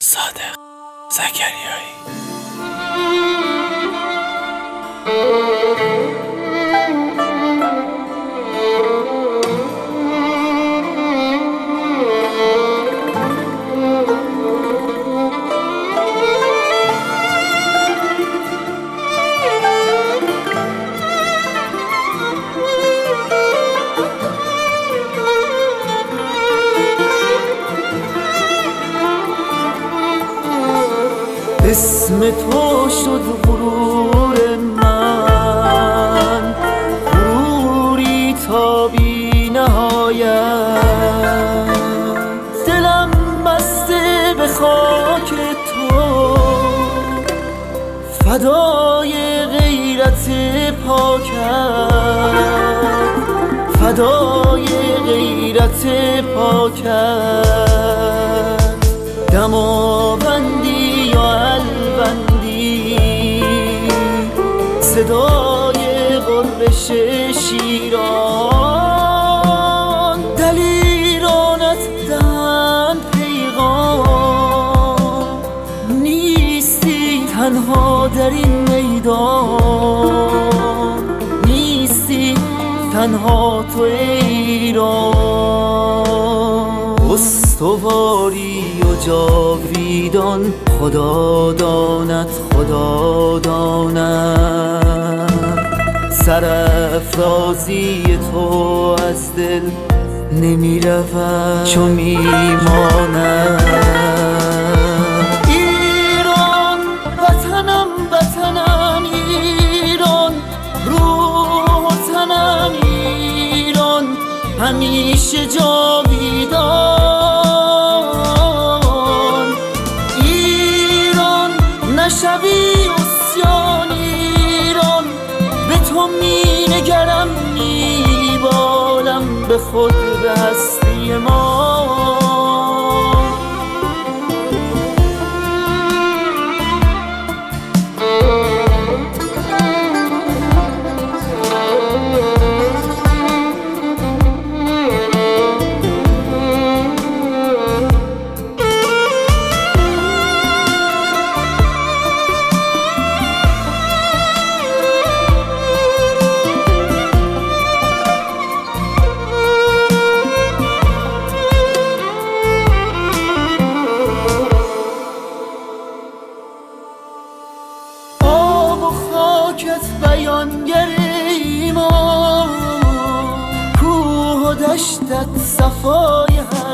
صادق زکریایی. اسم تو شد غرور من، غروری تا بی نهایت. دلم بسته به خاک تو، فدای غیرت پاکت، فدای غیرت پاکت. دماوندی یا البندی، صدای غرش شیران، دلیرانت دهن پیغام. نیستی تنها در این میدان، نیستی تنها تو ایران. استواری و جاویدان، خدا داند خدا داند. سرافرازی تو از دل نمی رود چو می ماند. ایران وطنم وطنم ایران، روح و تنم ایران، همیشه جاویدان. نشوی عصیان ایران، به تو می نگرم می بالم به خود به هستی ما. بیانگر ایمان، کوه و دشتت صفای هر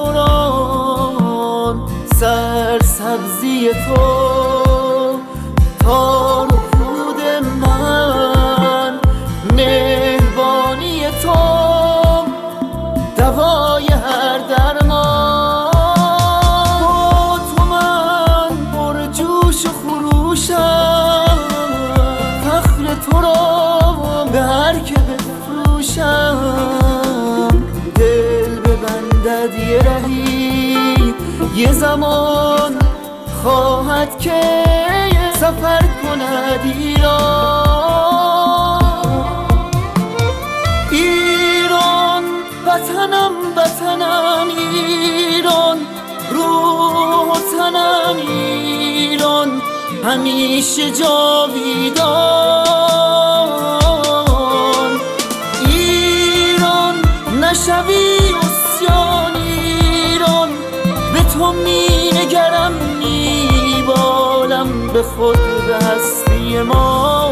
دوران. سرسبزی تو تار و پود من، مهربانی تو دوای هر درمان. با تو من پر جوش و خروشم، تو را به هر که بفروشم. دل ببندد یه رهی، یه زمان خواهد که سفر کند ایران. ایران وطنم وطنم ایران، روح و تنم ایران، همیشه جاویدان. ایران نشوی عصیان ایران، به تو می نگرم می بالم به خود به هستی ما.